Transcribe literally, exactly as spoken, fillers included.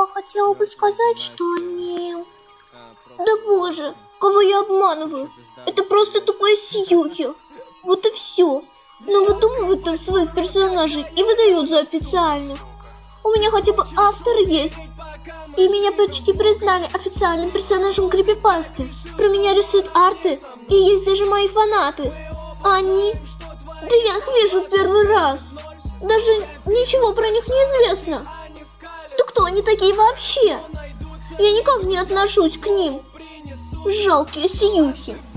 я хотела бы сказать, что они... Да боже, кого я обманываю? Это просто тупая Сьюки. Вот и все. Но выдумывают там своих персонажей и выдают за официальных. У меня хотя бы автор есть. И меня почти признали официальным персонажем крипипасты. Про меня рисуют арты, и есть даже мои фанаты. А они... Да я их вижу первый раз. Даже ничего про них не известно. Да кто они такие вообще? Я никак не отношусь к ним. Жалкие Сьюки.